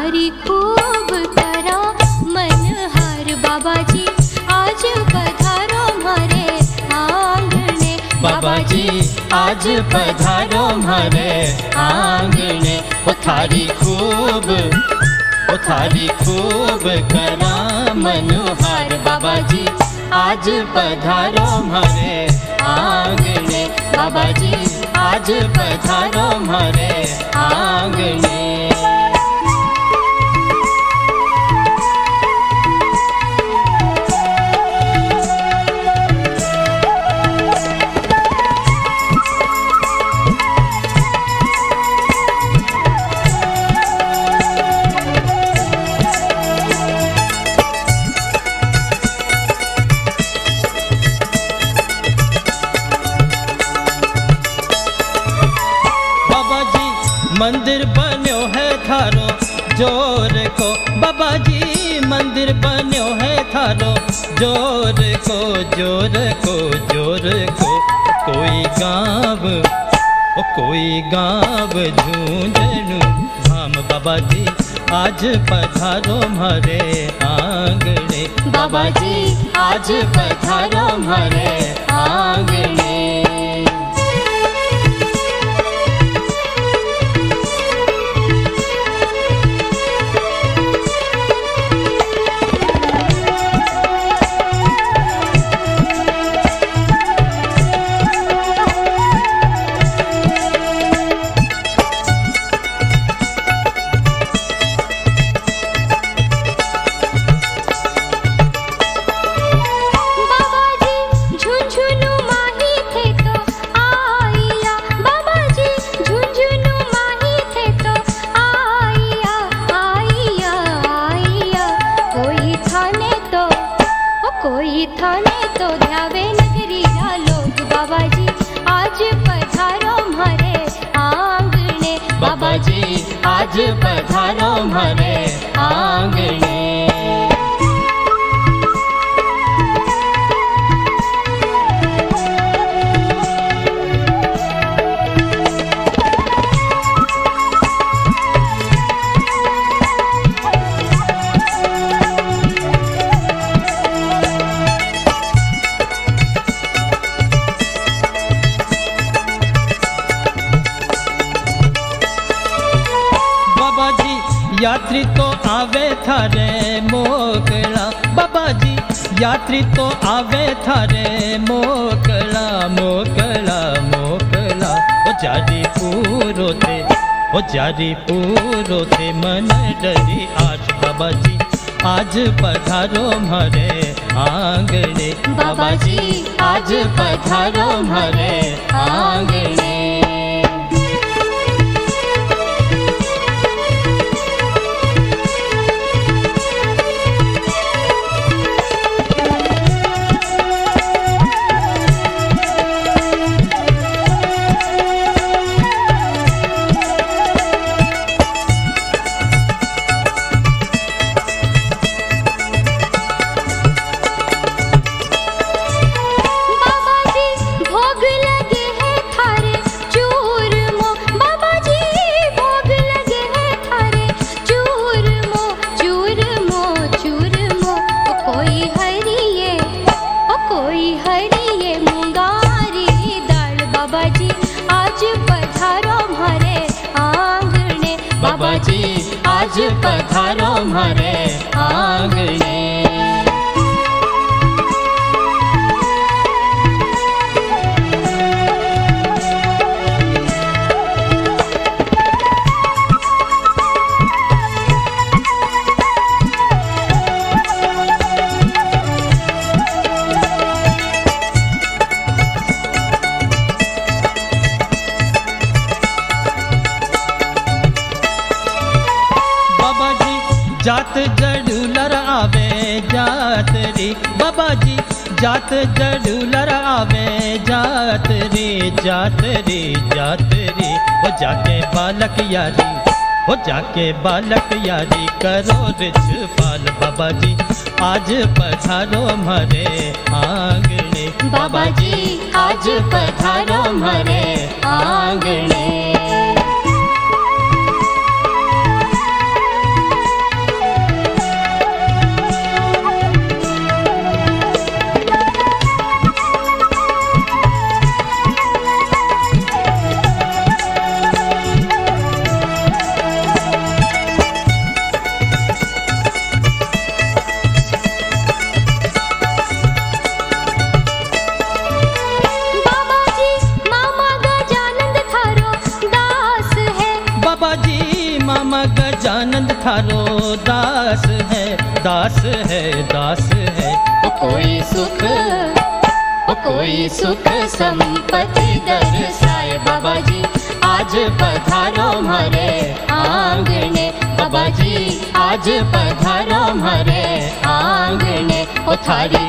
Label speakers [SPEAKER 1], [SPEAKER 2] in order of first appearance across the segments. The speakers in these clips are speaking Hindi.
[SPEAKER 1] थारी खूब करा मनहार बाबा जी आज पधारो हमारे आंगने।
[SPEAKER 2] बाबा जी आज पधारो हमारे आंगने। ओ थारी खूब करा मनोहार बाबा जी आज पधारो हमारे आंगने। बाबा जी आज पधारो हमारे आंगने। मंदिर बन्यो है थारो जोर को। बाबा जी मंदिर बन्यो है थारो जोर को, जोर को, जोर को। कोई गाँव झूंझनू धाम। बाबा जी आज पधारो हमारे आंगने। बाबा जी आज पधारो हमारे आंगने। कोई थाने तो ध्यावे नगरी रा लोग। बाबा जी आज पधारो हमारे आंगने। बाबा जी आज पधारो हमारे आंगने। यात्री तो आवे थारे मोकला। बाबा जी यात्री तो आवे थारे मोकला, मोकला, मोकला। ओ जारी पूरो थे मन डरी आठ। बाबा जी आज पधारो हमारे आंगने। बाबा जी आज पधारो हमारे आंगने। बाबा जी आज पधारो हमारे आंगने। जात जडूलर आवे जातरी। बाबा जी जात जडूलर आवे जातरी, जातरी, जातरी। वो जाके बालक यारी, वो जाके बालक यारी करो रिछपाल। बाबा जी आज पधारो हमारे आंगने। बाबा जी आज पधारो हमारे आंगने। मामा गजानंद थारो दास है, दास है, दास है।
[SPEAKER 1] कोई सुख संपत्ति दर्शाए बाबा जी, आज पधारो हमारे आंगने। बाबा जी आज पधारो हमारे आंगने। ओ थारी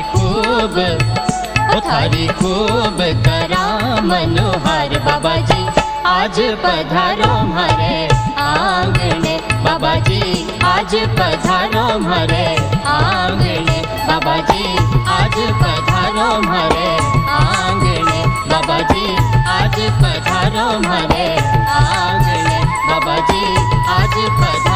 [SPEAKER 1] खूब करा मनोहर बाबा जी, आज पधारो हमारे आंगने। बाबा जी आज पधारो हमारे आंगने। बाबा जी आज पधारो हमारे आंगने। बाबा जी आज पधारो हमारे आंगने। बाबा जी आज पधारो